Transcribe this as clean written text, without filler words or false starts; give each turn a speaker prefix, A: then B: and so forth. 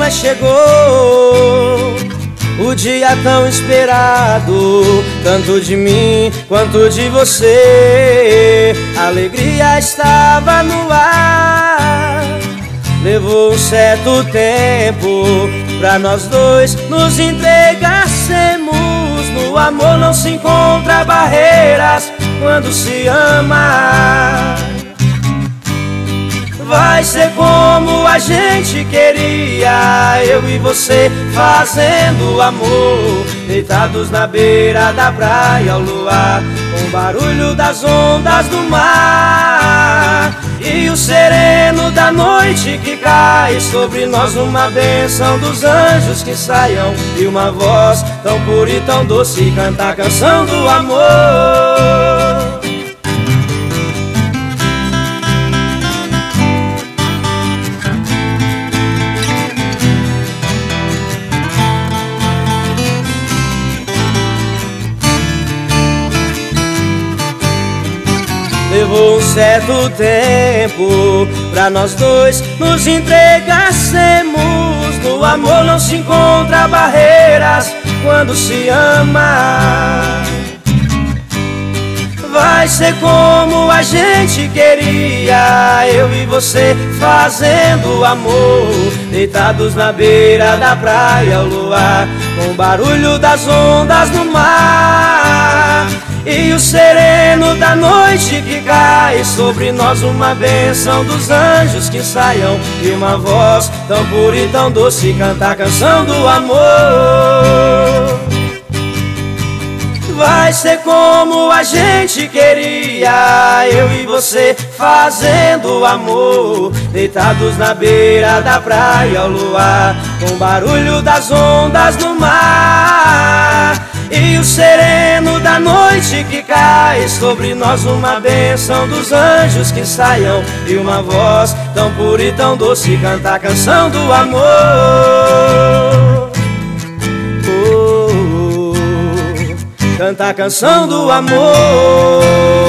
A: mas chegou o dia tão esperado, tanto de mim quanto de você. A alegria estava no ar. Levou um certo tempo pra nós dois nos entregássemos. No amor não se encontra barreiras quando se ama. Vai ser como a gente queria, eu e você fazendo amor, deitados na beira da praia ao luar, com o barulho das ondas do mar e o sereno da noite que cai sobre nós, uma bênção dos anjos que saiam e uma voz tão pura e tão doce canta a canção do amor. Levou um certo tempo pra nós dois nos entregássemos. No amor não se encontra barreiras quando se ama. Vai ser como a gente queria, eu e você fazendo amor, deitados na beira da praia ao luar, com o barulho das ondas no mar e o sereno da noite que cai sobre nós, uma bênção dos anjos que saiam e uma voz tão pura e tão doce canta a canção do amor. Vai ser como a gente queria, eu e você fazendo amor, deitados na beira da praia ao luar, com o barulho das ondas no mar e o sereno da noite que cai sobre nós, uma bênção dos anjos que saiam e uma voz tão pura e tão doce canta a canção do amor. Canta a canção do amor.